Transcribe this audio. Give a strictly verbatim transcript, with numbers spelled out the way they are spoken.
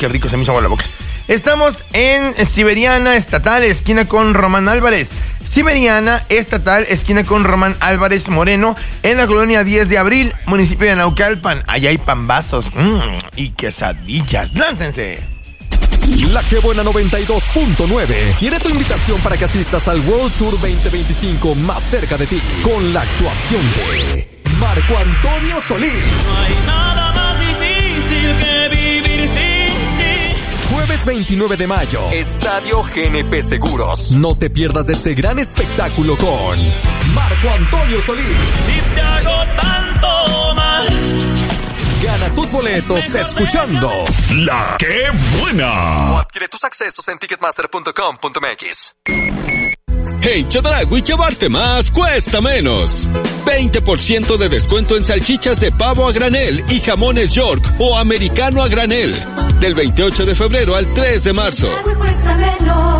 qué rico se me hizo agua la boca. Estamos en Siberiana Estatal, esquina con Román Álvarez. Siberiana Estatal, esquina con Román Álvarez Moreno, en la colonia diez de abril, municipio de Naucalpan. Allá hay pambazos mmm, y quesadillas. ¡Láncense! La Que Buena noventa y dos punto nueve tiene tu invitación para que asistas al World Tour veinte veinticinco más cerca de ti, con la actuación de Marco Antonio Solís. No hay nada más difícil que vivir sin ti. Jueves veintinueve de mayo, Estadio G N P Seguros. No te pierdas de este gran espectáculo con Marco Antonio Solís. Si te hago tanto mal, gana tus boletos escuchando La Que Buena. o adquiere tus accesos en ticketmaster punto com punto m x. En Chedraui llevarte más cuesta menos. veinte por ciento de descuento en salchichas de pavo a granel y jamones York o americano a granel. Del veintiocho de febrero al tres de marzo. Cuesta menos.